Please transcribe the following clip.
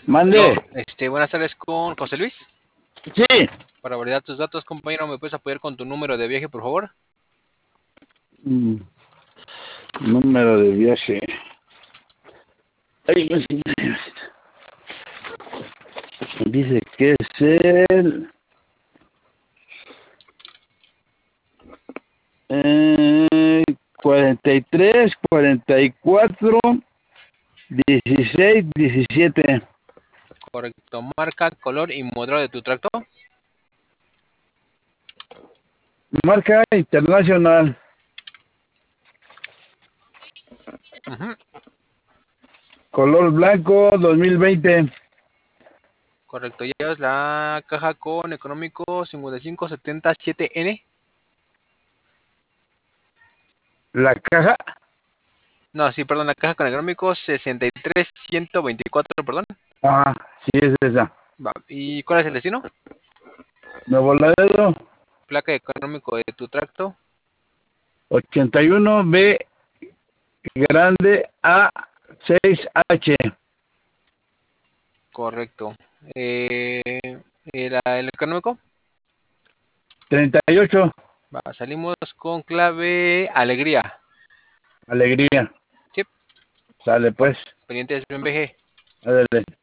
Mande. Buenas tardes con José Luis. Sí. Para validar tus datos, compañero, ¿me puedes apoyar con tu número de viaje, por favor? Número de viaje. Ay, dice que es el 43, 44, 16, 17. Correcto. Marca, color y modelo de tu tractor. Marca internacional. Color blanco 2020. Correcto. Llevas la caja con económico 5577N. La caja. No, sí, perdón, la caja con económico 63124, perdón. Ah, sí es esa. Va. ¿Y cuál es el destino? Nuevo Laredo. Placa económico de tu tracto. 81B grande A6H. Correcto. ¿El económico? 38. Va, salimos con clave alegría. Alegría. Sí. Sale Va, pues. pendientes de BMG. Ándale.